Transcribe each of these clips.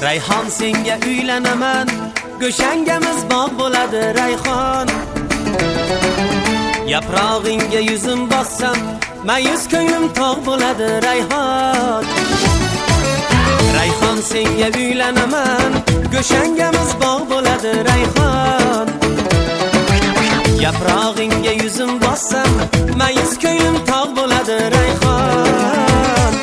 Rayhon senga uylanaman, go'shangamiz bog' bo'ladi Rayhon. Yaprog'ingga yuzim bossam, mayus ko'nglim tog' bo'ladi Rayhon. Rayhon senga uylanaman, go'shangamiz bog' bo'ladi Rayhon. Yaprog'ingga yuzim bossam, mayus ko'nglim tog' bo'ladi Rayhon.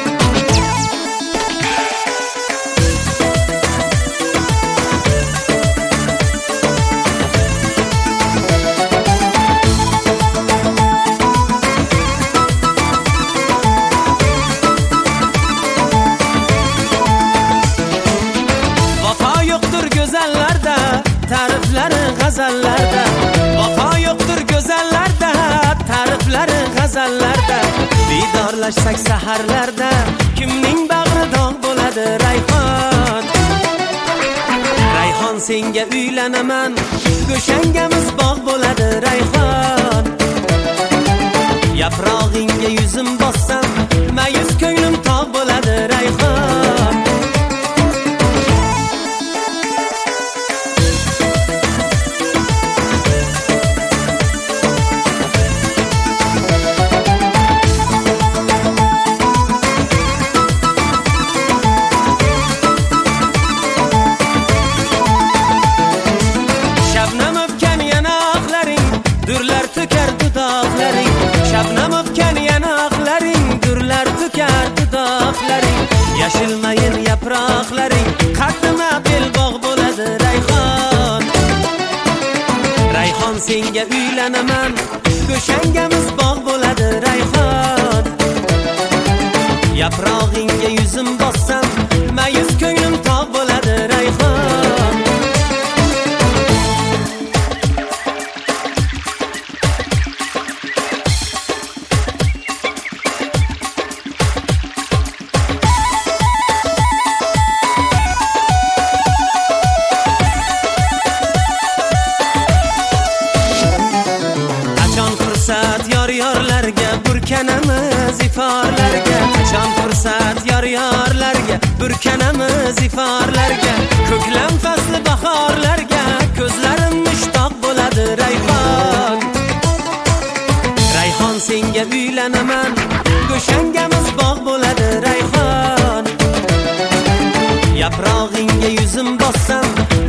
Ta'riflari g'azallarda, vafo yo'qdir go'zallarda, ta'riflari g'azallarda. Didorlashsak saharlarda, kimning bag'ri dog' bo'ladi Rayhon. Rayhon senga uylanaman, go'shangamiz bog' bo'ladi Rayhon. Yaprog'ingga yuzim bossam, mayus ko'nglim tog' bo'ladi Rayhon. Durlar to'kar dudoqlaring, shabnam o'pgan yanoqlaring, durlar to'kar dudoqlaring, yashilmayin yaproqlaring, qaddima belbog' bo'ladi Rayhon. Rayhon senga uylanaman, go'shangamiz bog' bo'ladi Rayhon. Yaprog'ingga yuzim bossam, mayus ko'nglim tog' bo'ladi Rayhon. Yor-yorlarga burkanamiz iforlarga, qachon fursat yor-yorlarga burkanamiz iforlarga, ko'klam fasli bahorlarga ko'zlarim mushtoq bo'ladi Rayhon. Rayhon senga uylanaman, go'shangamiz bog' bo'ladi Rayhon. Yaprog'ingga yuzim bossam,